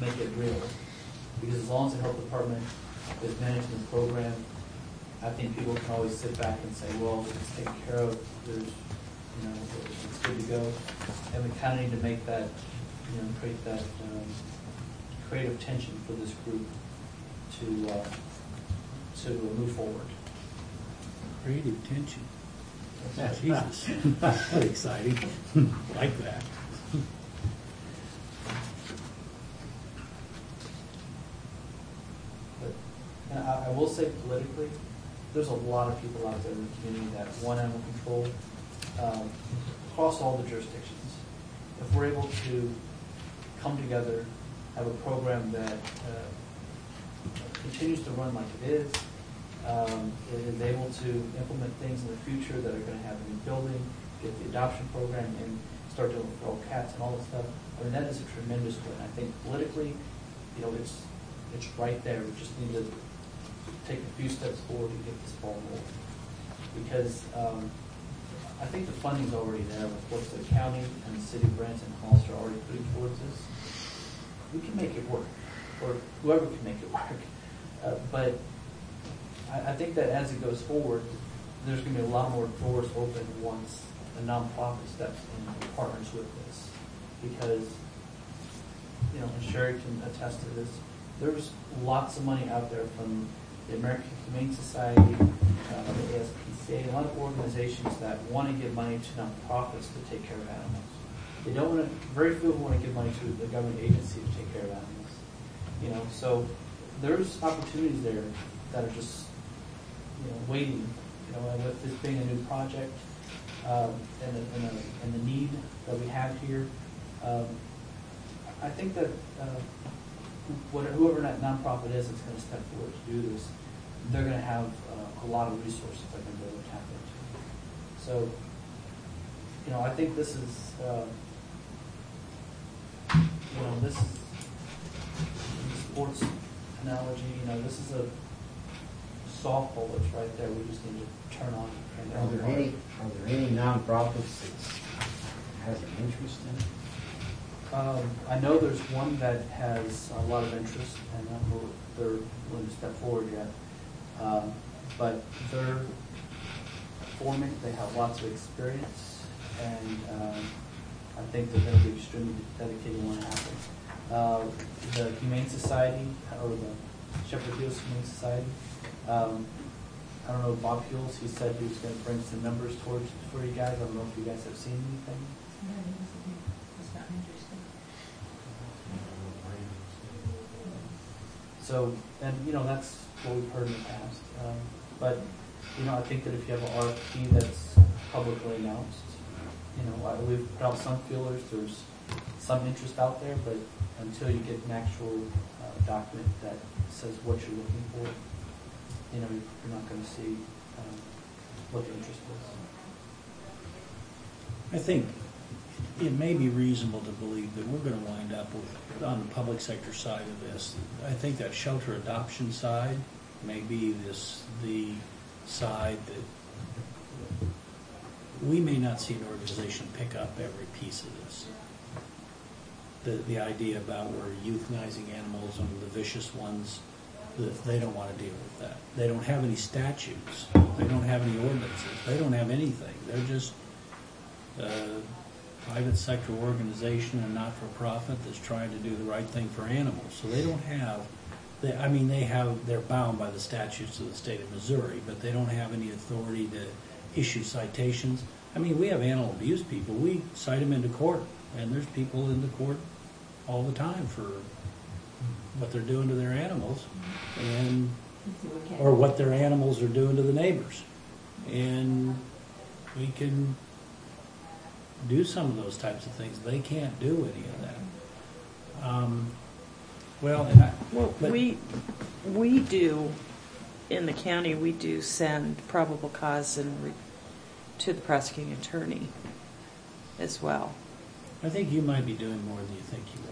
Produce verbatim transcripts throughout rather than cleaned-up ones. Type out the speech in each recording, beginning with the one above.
make it real. Because as long as the health department is managing the program, I think people can always sit back and say, well, it's taken care of, there's, you know, it's good to go. And we kind of need to make that, you know, create that um, creative tension for this group to, uh, to move forward. Creative tension. Oh, Jesus. That's exciting. Like that. But and I, I will say politically, there's a lot of people out there in the community that want animal control um, across all the jurisdictions. If we're able to come together, have a program that uh, continues to run like it is, um, it is able to implement things in the future that are going to have a new building, get the adoption program, and start doing feral cats and all that stuff. I mean, that is a tremendous win. I think politically, you know, it's it's right there. We just need to take a few steps forward and get this ball rolling. Because um, I think the funding's already there with what the county and the city of Branson and Hollister are already putting towards this. We can make it work, or whoever can make it work. Uh, but I, I think that as it goes forward, there's going to be a lot more doors open once a nonprofit steps in and partners with this. Because, you know, and Sherry can attest to this, there's lots of money out there from the American Humane Society, uh, the A S P C A, a lot of organizations that want to give money to nonprofits to take care of animals. They don't want to, very few want to give money to the government agency to take care of animals. You know, so there's opportunities there that are just, you know, waiting. You know, and with this being a new project um, and, the, and, the, and the need that we have here, um, I think that uh, whatever, whoever that nonprofit is that's going to step forward to do this, they're going to have uh, a lot of resources they're going to be able to tap into. So, you know, I think this is, uh, you know, this is a sports analogy. You know, this is a softball that's right there. We just need to turn on. And Are there any Are there any nonprofits that has an interest in it? Um, I know there's one that has a lot of interest, and I don't know if they're willing to step forward yet. Um, but they're forming. They have lots of experience, and um, I think they're going to be extremely dedicated when it happens. Uh, the Humane Society, or the Shepherd Hills Humane Society, um, I don't know, Bob Hewells, he said he was going to bring some numbers towards for you guys. I don't know if you guys have seen anything. No, it's not interesting. So, and you know, that's what we've heard in the past. Um, but, you know, I think that if you have an R F P that's publicly announced, you know, I, we've put out some feelers, there's some interest out there, but until you get an actual uh, document that says what you're looking for, you know, you're not going to see um, what the interest is. I think it may be reasonable to believe that we're going to wind up with, on the public sector side of this, I think that shelter adoption side may be this, the side that we may not see an organization pick up every piece of this. The, the idea about we're euthanizing animals and the vicious ones, that they don't want to deal with that. They don't have any statutes. They don't have any ordinances. They don't have anything. They're just a private sector organization and not-for-profit that's trying to do the right thing for animals. So they don't have, they, I mean, they have, they're bound by the statutes of the state of Missouri, but they don't have any authority to issue citations. I mean, we have animal abuse people. We cite them into court, and there's people in the court all the time for what they're doing to their animals, and or what their animals are doing to the neighbors. And we can do some of those types of things. They can't do any of that. Um, well, and I, well, but, we we do in the county. We do send probable cause and re- to the prosecuting attorney as well. I think you might be doing more than you think you are.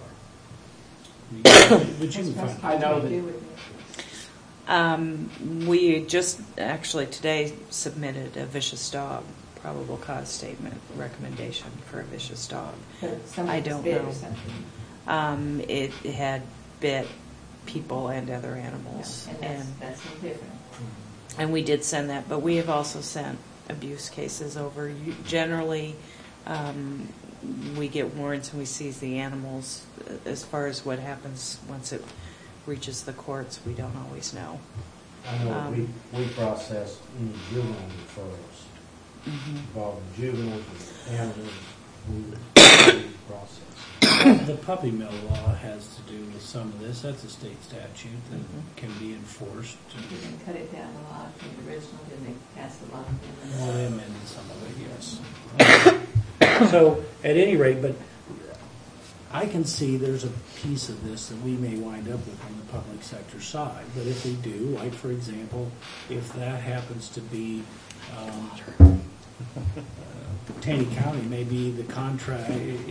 But you can find. I know that. Um, we just actually today submitted a vicious dog probable cause statement recommendation for a vicious dog. I don't know. Um, it, it had bit people and other animals. And that's, that's no different. And we did send that, but we have also sent abuse cases over. You- Generally, um, we get warrants and we seize the animals. As far as what happens once it reaches the courts, we don't always know. I know Um, we, we process any juvenile referrals involving juveniles and animals, we we process. The puppy mill law has to do with some of this. That's a state statute that Mhm. can be enforced. You can cut it down a lot from the original, then they pass a lot of Well, them. they amended some of it, yes. So, at any rate, but I can see there's a piece of this that we may wind up with on the public sector side. But if we do, like for example, if that happens to be um, uh, Taney County, maybe the contract.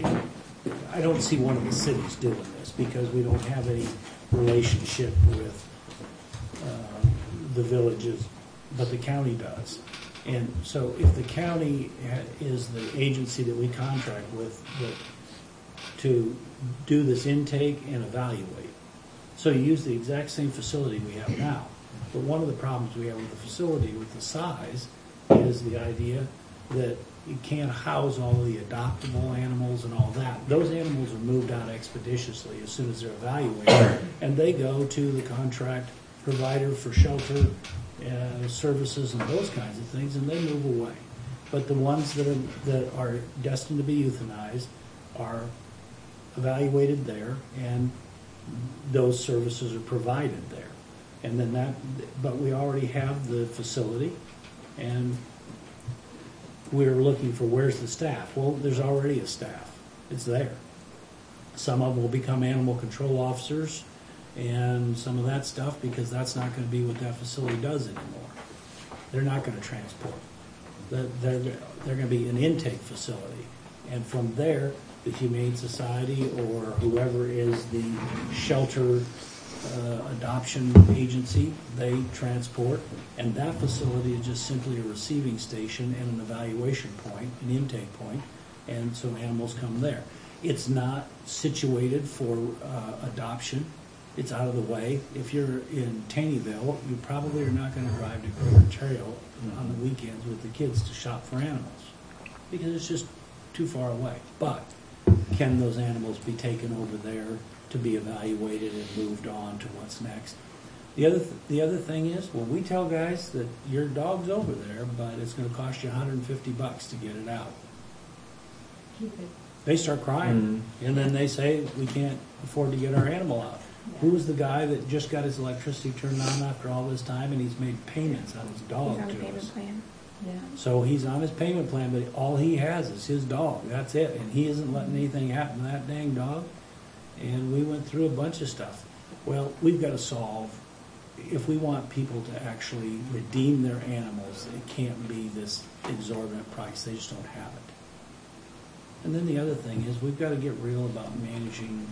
I don't see one of the cities doing this because we don't have any relationship with uh, the villages, but the county does. And so if the county ha- is the agency that we contract with that, to do this intake and evaluate. So you use the exact same facility we have now. But one of the problems we have with the facility, with the size, is the idea that you can't house all the adoptable animals and all that. Those animals are moved out expeditiously as soon as they're evaluated, and they go to the contract provider for shelter uh, services and those kinds of things, and they move away. But the ones that are, that are destined to be euthanized are evaluated there, and those services are provided there. And then that, but we already have the facility, and we're looking for where's the staff. Well, there's already a staff. It's there. Some of them will become animal control officers and some of that stuff, because that's not going to be what that facility does anymore. They're not going to transport. They're, they're, they're going to be an intake facility. And from there, the Humane Society or whoever is the shelter uh, adoption agency, they transport. And that facility is just simply a receiving station and an evaluation point, an intake point, and so animals come there. It's not situated for uh, adoption. It's out of the way. If you're in Taneyville, you probably are not going to drive to Greater Ontario on the weekends with the kids to shop for animals because it's just too far away. But can those animals be taken over there to be evaluated and moved on to what's next? The other th- the other thing is, well, we tell guys that your dog's over there, but it's going to cost you one hundred fifty bucks to get it out. Keep it. They start crying, Mhm. and then they say we can't afford to get our animal out. Yeah. Who was the guy that just got his electricity turned on after all this time, and he's made payments on his dog He's on the to payment us? plan. Yeah. So he's on his payment plan, but all he has is his dog. That's it, and he isn't letting anything happen to that dang dog. And we went through a bunch of stuff. Well, we've got to solve. If we want people to actually redeem their animals, it can't be this exorbitant price. They just don't have it. And then the other thing is we've got to get real about managing.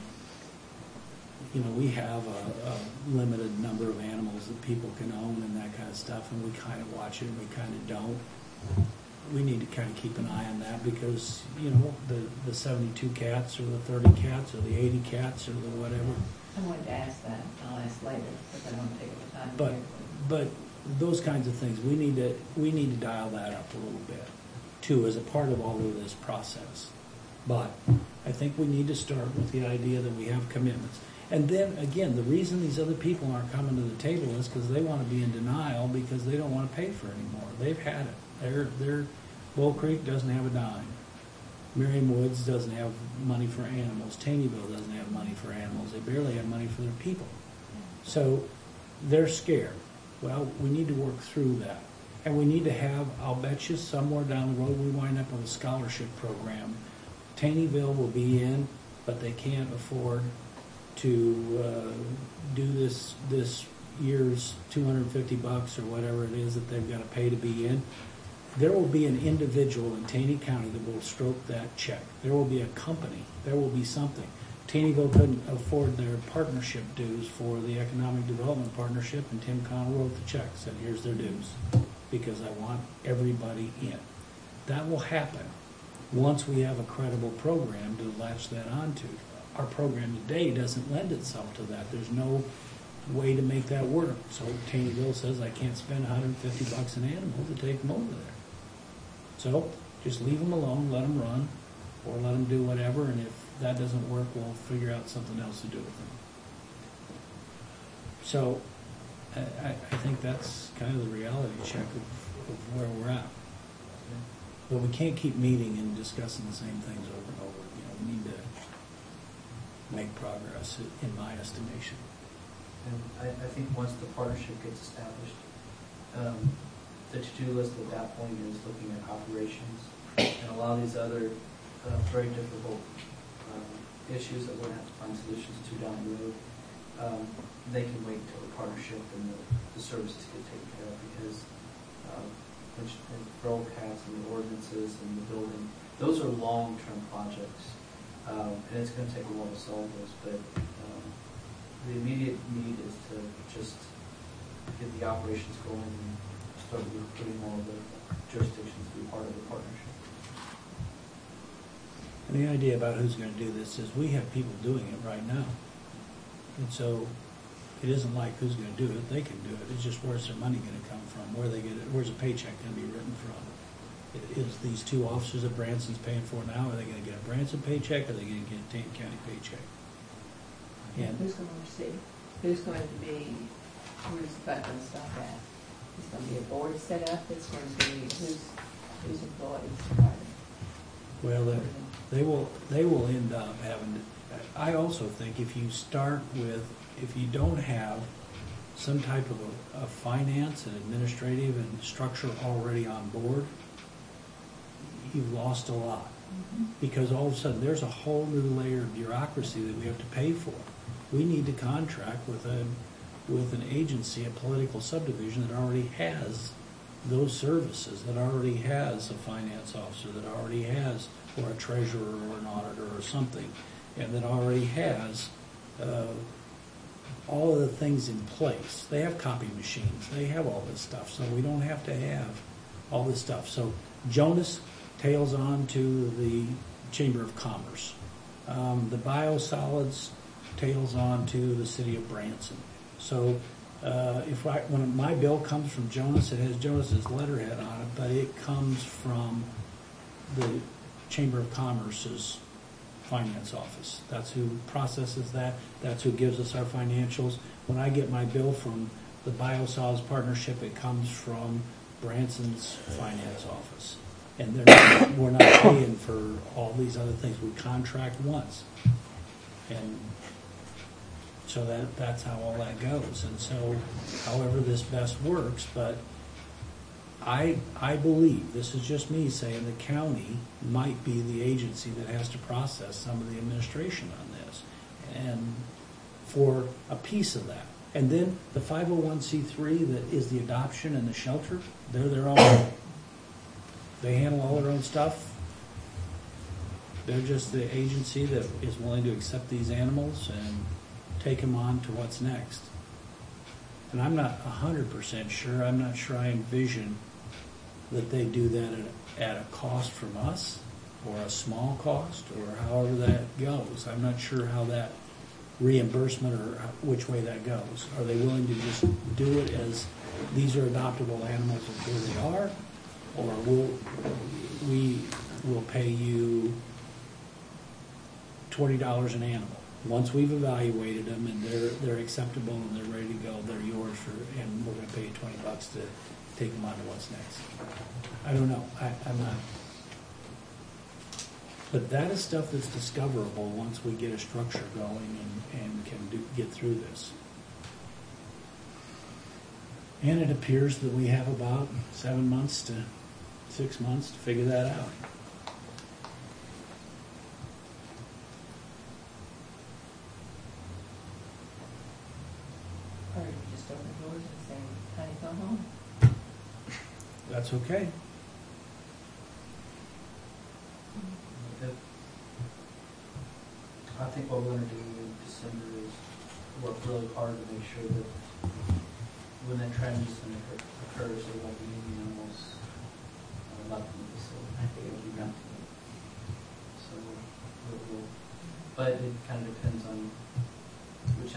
You know, we have a, a limited number of animals that people can own and that kind of stuff, and we kind of watch it and we kind of don't. We need to kind of keep an eye on that because, you know, the, the seventy-two cats or the thirty cats or the eighty cats or the whatever. I wanted to ask that. I'll ask later, because I don't want to take up the time. But, here. but those kinds of things, we need to, we need to dial that up a little bit too as a part of all of this process. But I think we need to start with the idea that we have commitments. And then, again, the reason these other people aren't coming to the table is because they want to be in denial because they don't want to pay for it anymore. They've had it. They're, they're, Bull Creek doesn't have a dime. Merriam Woods doesn't have money for animals. Taneyville doesn't have money for animals. They barely have money for their people. So they're scared. Well, we need to work through that. And we need to have, I'll bet you, somewhere down the road we wind up with a scholarship program. Taneyville will be in, but they can't afford to uh, do this this year's two hundred fifty bucks or whatever it is that they've got to pay to be in. There will be an individual in Taney County that will stroke that check. There will be a company. There will be something. Taneyville couldn't afford their partnership dues for the Economic Development Partnership, and Tim Connell wrote the check, said, here's their dues, because I want everybody in. That will happen once we have a credible program to latch that onto. our program today doesn't lend itself to that. There's no way to make that work. So Taneyville says I can't spend one hundred fifty bucks an animal to take them over there. So just leave them alone, let them run, or let them do whatever, and if that doesn't work, we'll figure out something else to do with them. So I, I I think that's kind of the reality check of, of where we're at. But we can't keep meeting and discussing the same things over and over. You know, we need to make progress, in my estimation. And I, I think once the partnership gets established, um, the to-do list at that point is looking at operations and a lot of these other uh, very difficult um, issues that we're going to have to find solutions to down the road. Um, they can wait until the partnership and the, the services get taken care of, because um, which, and feral cats and the ordinances and the building, those are long-term projects. Um, and it's going to take a while to solve those, but um, the immediate need is to just get the operations going and start recruiting all of the jurisdictions to be part of the partnership. And the idea about who's going to do this is we have people doing it right now. And so it isn't like who's going to do it, they can do it. It's just where's their money going to come from, where they get it, where's a paycheck going to be written from. Is these two officers that Branson's paying for now, are they going to get a Branson paycheck, or are they going to get a Dane County paycheck? And Who's going to oversee? Who's going to be, where's the buck going to stop at? Is going to be a board set up? It's going to be, who's, who's employees? well, they, they will they will end up having to, I also think if you start with, if you don't have some type of a, a finance and administrative and structure already on board, you've lost a lot. Mm-hmm. Because all of a sudden there's a whole new layer of bureaucracy that we have to pay for. We need to contract with a with an agency, a political subdivision that already has those services, that already has a finance officer, that already has, or a treasurer or an auditor or something, and that already has uh, all of the things in place. They have copy machines. They have all this stuff, so we don't have to have all this stuff. So Jonas tails on to the Chamber of Commerce. Um, the biosolids tails on to the city of Branson. So uh, if I, when my bill comes from Jonas, it has Jonas's letterhead on it, but it comes from the Chamber of Commerce's finance office. That's who processes that. That's who gives us our financials. When I get my bill from the Biosolids Partnership, it comes from Branson's finance office. And they're not, we're not paying for all these other things. We contract once. And so that that's how all that goes. And so however this best works, but I I believe, this is just me saying, the county might be the agency that has to process some of the administration on this, and for a piece of that. And then the five oh one c three that is the adoption and the shelter, they're their own. They handle all their own stuff. They're just the agency that is willing to accept these animals and take them on to what's next. And I'm not one hundred percent sure. I'm not sure I envision that they do that at, at a cost from us, or a small cost, or however that goes. I'm not sure how that reimbursement, or which way that goes. Are they willing to just do it as these are adoptable animals and here they are? Or will we will pay you twenty dollars an animal. Once we've evaluated them and they're they're acceptable and they're ready to go, they're yours for, and we're going to pay you twenty bucks to take them on to what's next. I don't know. I, I'm not. But that is stuff that's discoverable once we get a structure going and, and can do, get through this. And it appears that we have about seven months to six months to figure that out. Or you just open doors and say, honey, come home. That's okay. If- I think what we're going to do in December is work really hard to make sure that when that transition occur- occurs, there won't be any animals uh, left in the facility. I think it would be rough. So we'll, we'll but it kind of depends on